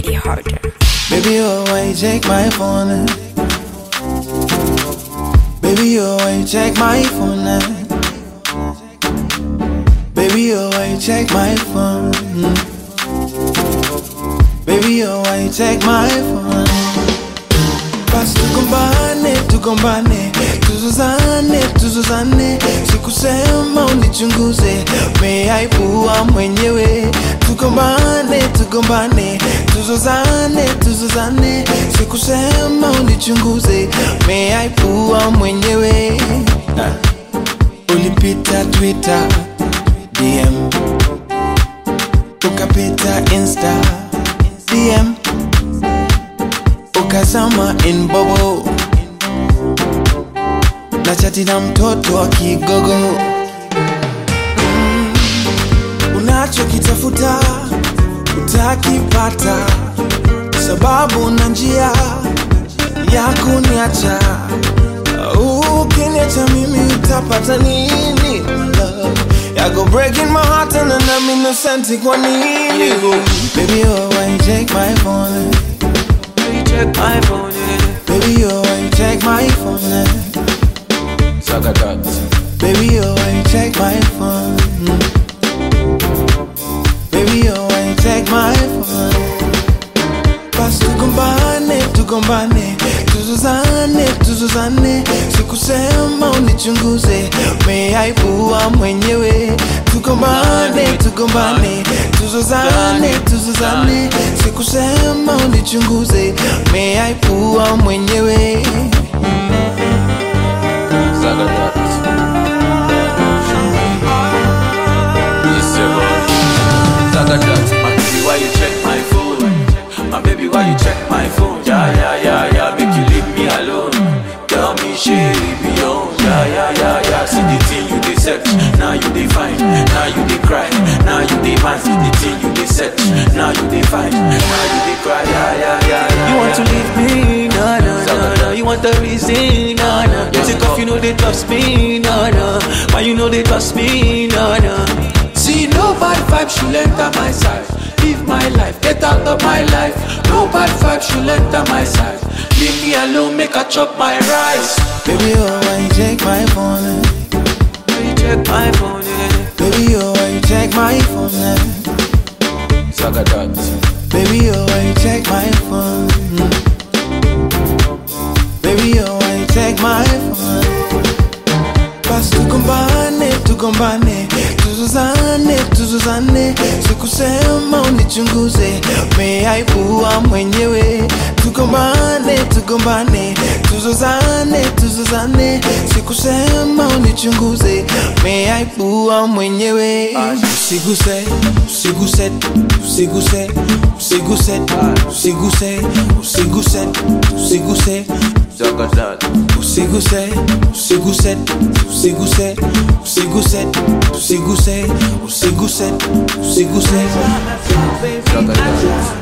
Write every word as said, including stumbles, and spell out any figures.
it harder. Baby, oh, why you check my phone? Baby, oh, why you check my phone? Baby, oh, why you check my phone? Baby, oh, why you check my phone? Basi tugombane, tugombane, tuzuzane, tuzuzane, sikusema unichunguze, umeaibua mwenyewe. Tugombane, tugombane, tuzuzane, tuzuzane, sikusema unichunguze, umeaibua mwenyewe. Ulipita Twitter, D M, ukapita Insta, D M, ukazama in bobo, na chati na mtoto wa kigogo. mm. Unachokitafuta utakipata, sababu na njia ya kuniacha. Ukiniacha mimi utapata nini? Love ya go breaking my heart and I'm innocent kwa nini? Baby, oh, why you check my phone? Check my phone, yeah. Baby, oh, why you check my phone? Yeah. Saga that. Baby, oh, why you check my phone? Baby, oh, why you check my phone? Basi tugombane, tugombane, tuzuzane, tuzuzane, sikusema unichunguze, umeaibua mwenyewe. Tugombane, tugombane, tuzuzane, tuzuzane, sikusema unichunguze, umeaibua mwenyewe. Saga that. Yes, sir. Saga that. My baby, why you check my phone? My baby, why you check my phone? Yeah, yeah, yeah, yeah. Make you leave me alone. Tell me, shit, be on. Yeah, yeah, yeah, yeah. See the thing you dey search, now you dey find. Now you dey cry, now you dey mind. The thing you dey search, now you dey find. Now you dey cry. Yeah, yeah, yeah, yeah. You want to leave me? No, no, no, no. You want the reason? No, no. You take off, you know they trust me? No, no. Why you know they trust me? No, no. See, no bad vibes should enter my side. Live my life, get out of my life. No bad vibes should enter my side. Leave me alone, make I chop my rice. Baby, oh, why you check my phone? You check my phone, yeah. Baby, oh, why you check my phone? Saga that. Baby, oh, why you check my phone? Baby, oh, why you check my phone? Basi tugombane, tugombane, tuzuzane, tuzuzane, sikusema unichunguze, umeaibua mwenyewe. Tugombane, tugombane, tuzuzane, tuzuzane, sikusema unichunguze, umeaibua mwenyewe. Usiguse, usiguse, usiguse, usiguse, usiguse, usiguse, usiguse, Saga that. usiguse, usiguse, usiguse, usiguse, usiguse, usiguse, usiguse. Saga that.